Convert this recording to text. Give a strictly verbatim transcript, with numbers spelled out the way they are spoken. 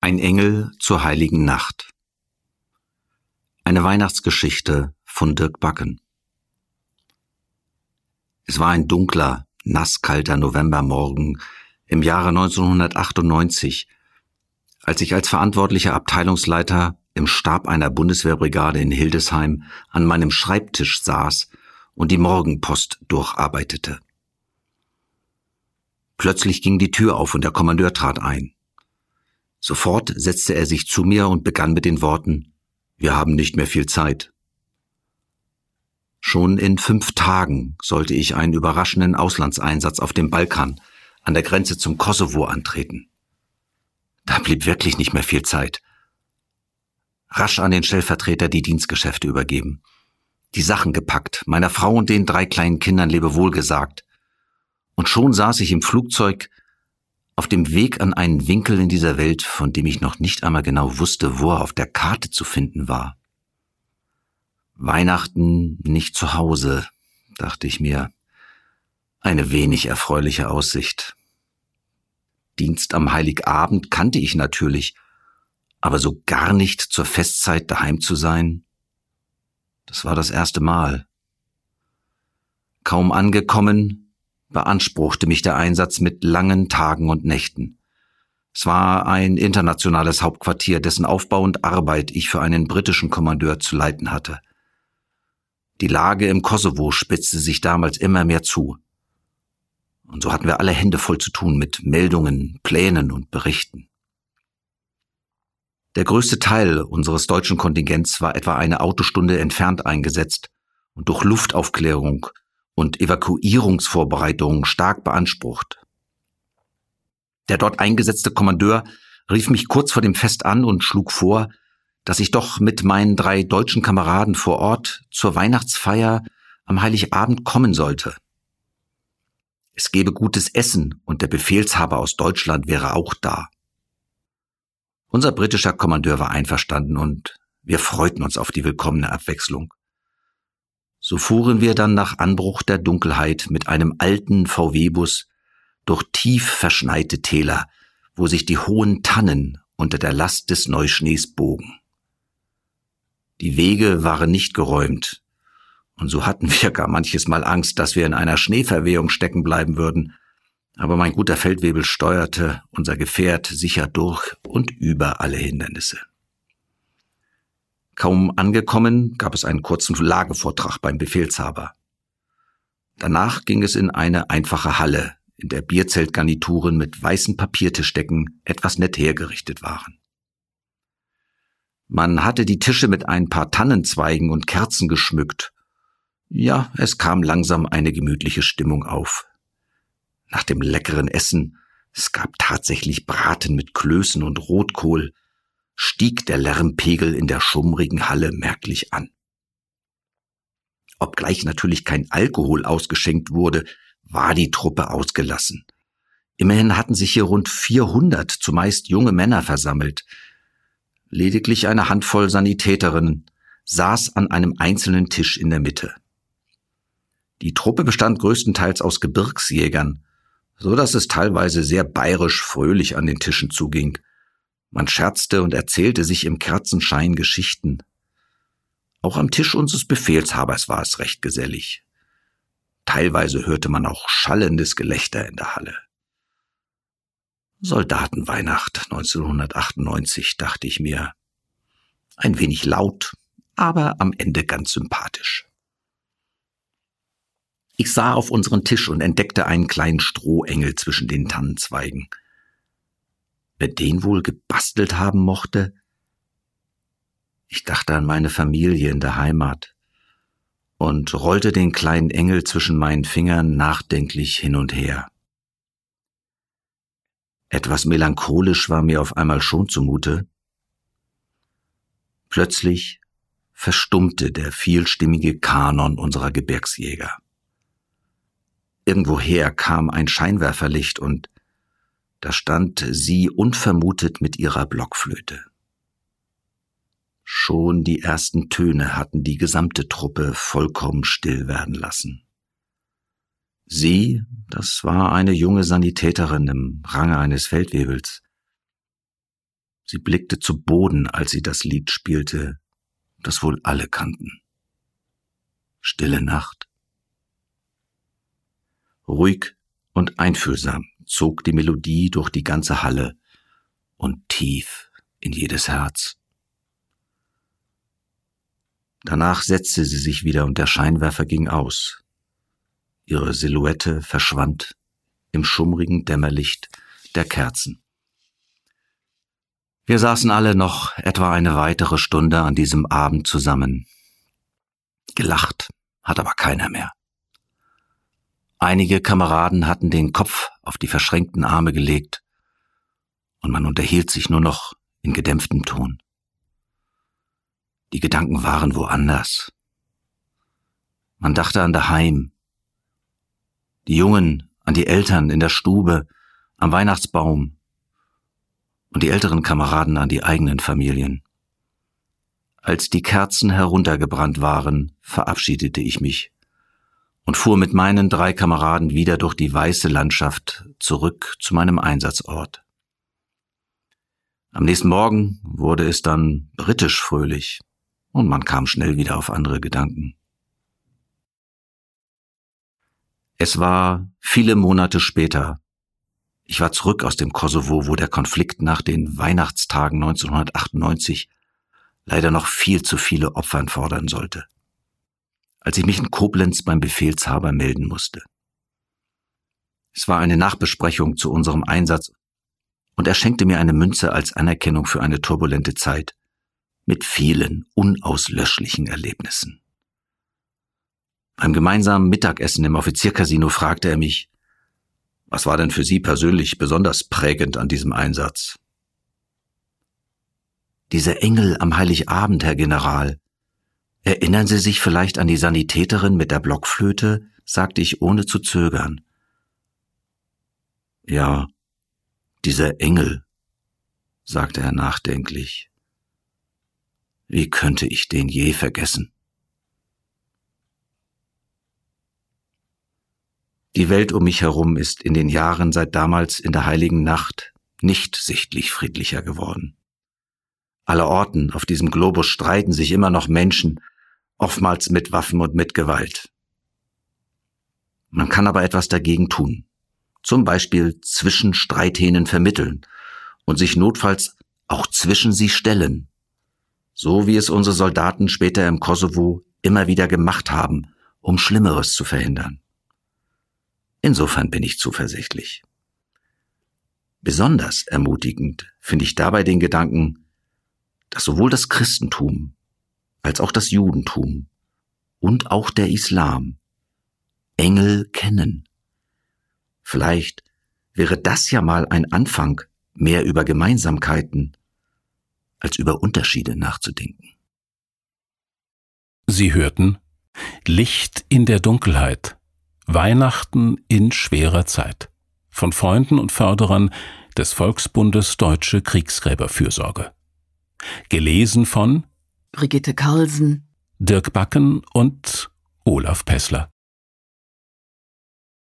Ein Engel zur heiligen Nacht. Eine Weihnachtsgeschichte von Dirk Backen. Es war ein dunkler, nasskalter Novembermorgen im Jahre neunzehnhundertachtundneunzig, als ich als verantwortlicher Abteilungsleiter im Stab einer Bundeswehrbrigade in Hildesheim an meinem Schreibtisch saß und die Morgenpost durcharbeitete. Plötzlich ging die Tür auf und der Kommandeur trat ein. Sofort setzte er sich zu mir und begann mit den Worten: Wir haben nicht mehr viel Zeit. Schon in fünf Tagen sollte ich einen überraschenden Auslandseinsatz auf dem Balkan an der Grenze zum Kosovo antreten. Da blieb wirklich nicht mehr viel Zeit. Rasch an den Stellvertreter die Dienstgeschäfte übergeben, die Sachen gepackt, meiner Frau und den drei kleinen Kindern Lebewohl gesagt. Und schon saß ich im Flugzeug auf dem Weg an einen Winkel in dieser Welt, von dem ich noch nicht einmal genau wusste, wo er auf der Karte zu finden war. Weihnachten nicht zu Hause, dachte ich mir. Eine wenig erfreuliche Aussicht. Dienst am Heiligabend kannte ich natürlich, aber so gar nicht zur Festzeit daheim zu sein, das war das erste Mal. Kaum angekommen, beanspruchte mich der Einsatz mit langen Tagen und Nächten. Es war ein internationales Hauptquartier, dessen Aufbau und Arbeit ich für einen britischen Kommandeur zu leiten hatte. Die Lage im Kosovo spitzte sich damals immer mehr zu. Und so hatten wir alle Hände voll zu tun mit Meldungen, Plänen und Berichten. Der größte Teil unseres deutschen Kontingents war etwa eine Autostunde entfernt eingesetzt und durch Luftaufklärung und Evakuierungsvorbereitungen stark beansprucht. Der dort eingesetzte Kommandeur rief mich kurz vor dem Fest an und schlug vor, dass ich doch mit meinen drei deutschen Kameraden vor Ort zur Weihnachtsfeier am Heiligabend kommen sollte. Es gäbe gutes Essen und der Befehlshaber aus Deutschland wäre auch da. Unser britischer Kommandeur war einverstanden und wir freuten uns auf die willkommene Abwechslung. So fuhren wir dann nach Anbruch der Dunkelheit mit einem alten V W-Bus durch tief verschneite Täler, wo sich die hohen Tannen unter der Last des Neuschnees bogen. Die Wege waren nicht geräumt, und so hatten wir gar manches Mal Angst, dass wir in einer Schneeverwehung stecken bleiben würden, aber mein guter Feldwebel steuerte unser Gefährt sicher durch und über alle Hindernisse. Kaum angekommen, gab es einen kurzen Lagevortrag beim Befehlshaber. Danach ging es in eine einfache Halle, in der Bierzeltgarnituren mit weißen Papiertischdecken etwas nett hergerichtet waren. Man hatte die Tische mit ein paar Tannenzweigen und Kerzen geschmückt. Ja, es kam langsam eine gemütliche Stimmung auf. Nach dem leckeren Essen, es gab tatsächlich Braten mit Klößen und Rotkohl, stieg der Lärmpegel in der schummrigen Halle merklich an. Obgleich natürlich kein Alkohol ausgeschenkt wurde, war die Truppe ausgelassen. Immerhin hatten sich hier rund vierhundert, zumeist junge Männer versammelt. Lediglich eine Handvoll Sanitäterinnen saß an einem einzelnen Tisch in der Mitte. Die Truppe bestand größtenteils aus Gebirgsjägern, so dass es teilweise sehr bayerisch fröhlich an den Tischen zuging. Man scherzte und erzählte sich im Kerzenschein Geschichten. Auch am Tisch unseres Befehlshabers war es recht gesellig. Teilweise hörte man auch schallendes Gelächter in der Halle. Soldatenweihnacht neunzehnhundertachtundneunzig, dachte ich mir. Ein wenig laut, aber am Ende ganz sympathisch. Ich sah auf unseren Tisch und entdeckte einen kleinen Strohengel zwischen den Tannenzweigen. Wer den wohl gebastelt haben mochte? Ich dachte an meine Familie in der Heimat und rollte den kleinen Engel zwischen meinen Fingern nachdenklich hin und her. Etwas melancholisch war mir auf einmal schon zumute. Plötzlich verstummte der vielstimmige Kanon unserer Gebirgsjäger. Irgendwoher kam ein Scheinwerferlicht und da stand sie unvermutet mit ihrer Blockflöte. Schon die ersten Töne hatten die gesamte Truppe vollkommen still werden lassen. Sie, das war eine junge Sanitäterin im Range eines Feldwebels. Sie blickte zu Boden, als sie das Lied spielte, das wohl alle kannten. Stille Nacht. Ruhig und einfühlsam zog die Melodie durch die ganze Halle und tief in jedes Herz. Danach setzte sie sich wieder und der Scheinwerfer ging aus. Ihre Silhouette verschwand im schummrigen Dämmerlicht der Kerzen. Wir saßen alle noch etwa eine weitere Stunde an diesem Abend zusammen. Gelacht hat aber keiner mehr. Einige Kameraden hatten den Kopf auf die verschränkten Arme gelegt und man unterhielt sich nur noch in gedämpftem Ton. Die Gedanken waren woanders. Man dachte an daheim, die Jungen an die Eltern in der Stube, am Weihnachtsbaum und die älteren Kameraden an die eigenen Familien. Als die Kerzen heruntergebrannt waren, verabschiedete ich mich und fuhr mit meinen drei Kameraden wieder durch die weiße Landschaft zurück zu meinem Einsatzort. Am nächsten Morgen wurde es dann britisch fröhlich und man kam schnell wieder auf andere Gedanken. Es war viele Monate später. Ich war zurück aus dem Kosovo, wo der Konflikt nach den Weihnachtstagen neunzehnhundertachtundneunzig leider noch viel zu viele Opfer fordern sollte, als ich mich in Koblenz beim Befehlshaber melden musste. Es war eine Nachbesprechung zu unserem Einsatz und er schenkte mir eine Münze als Anerkennung für eine turbulente Zeit mit vielen unauslöschlichen Erlebnissen. Beim gemeinsamen Mittagessen im Offiziercasino fragte er mich, was war denn für Sie persönlich besonders prägend an diesem Einsatz? Diese Engel am Heiligabend, Herr General. Erinnern Sie sich vielleicht an die Sanitäterin mit der Blockflöte? Sagte ich ohne zu zögern. Ja, dieser Engel, sagte er nachdenklich. Wie könnte ich den je vergessen? Die Welt um mich herum ist in den Jahren seit damals in der heiligen Nacht nicht sichtlich friedlicher geworden. Allerorten auf diesem Globus streiten sich immer noch Menschen, oftmals mit Waffen und mit Gewalt. Man kann aber etwas dagegen tun, zum Beispiel zwischen Streithähnen vermitteln und sich notfalls auch zwischen sie stellen, so wie es unsere Soldaten später im Kosovo immer wieder gemacht haben, um Schlimmeres zu verhindern. Insofern bin ich zuversichtlich. Besonders ermutigend finde ich dabei den Gedanken, dass sowohl das Christentum als auch das Judentum und auch der Islam Engel kennen. Vielleicht wäre das ja mal ein Anfang, mehr über Gemeinsamkeiten als über Unterschiede nachzudenken. Sie hörten Licht in der Dunkelheit. Weihnachten in schwerer Zeit von Freunden und Förderern des Volksbundes Deutsche Kriegsgräberfürsorge. Gelesen von Brigitte Carlsen, Dirk Backen und Olaf Pessler.